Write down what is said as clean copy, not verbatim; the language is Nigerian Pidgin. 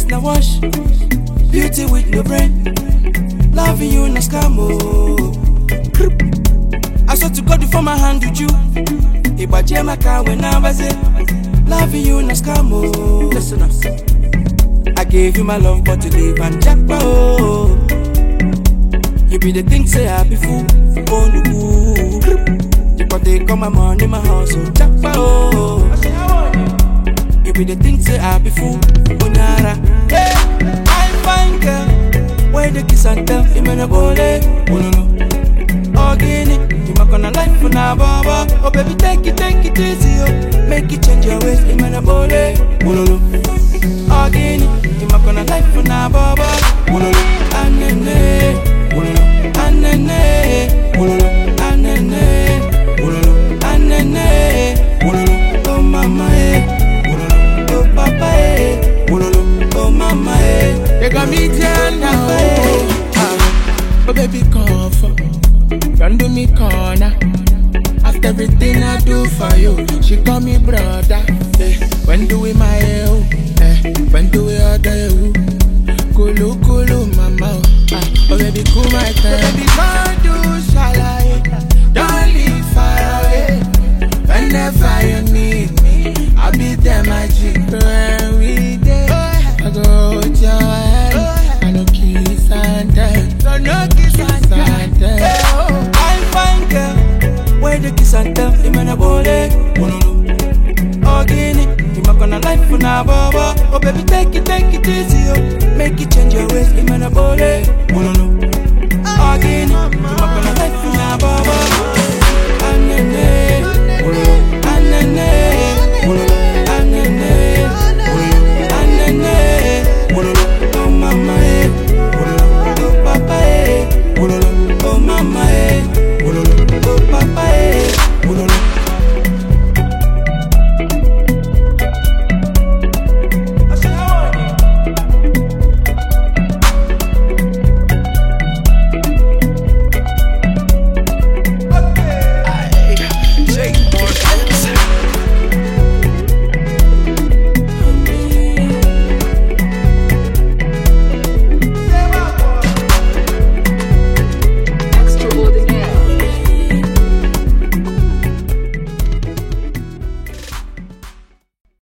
na wash. Beauty with no brain. Loving you na scam, oh. I swear to God before my hand with you. Ibaje maka when I was it. Loving you na scam, oh. Listen up. I gave you my love, but you leave and jackpot, oh. You be the thing say I be fool. Oh no. But they come my money my house, oh jackpot, oh. You be the thing say I be fool. Oh nara. Hey, I find girl. Where the kiss and tell him in a bole. Oh no no. Organic. You make on a life for now, baba. Oh baby, take it easy, oh. Make it change your ways, him in a bole. Oh no no. Organic. You make on a life for now, baba. Oh no no. Anene. Oh no no. Anene. Oh no no. Anene. Oh no no. Anene. Oh no no. Oh mama, eh. Oh no no. Oh papa, eh. Oh no no. Oh mama, eh. You got me down now. Oh baby, comfort. Run to me corner. After everything I do for you, she call me brother. When do we my you? When do we other you? Kulu kulu mama. Oh baby, cool my time. Oh baby, don't do shalai. Don't leave far away. Whenever you need me, I'll be there, my G. Every day I go with your hand. I no kiss and tell. So no kiss and tell. I find girl. Where the kiss and tell him in a bole. Oh no no. Organic. You make on a life for now, baba. Oh baby, take it easy, oh. Make it change your ways, him in a bole. Oh no no. Organic. You make on a life for now, baba.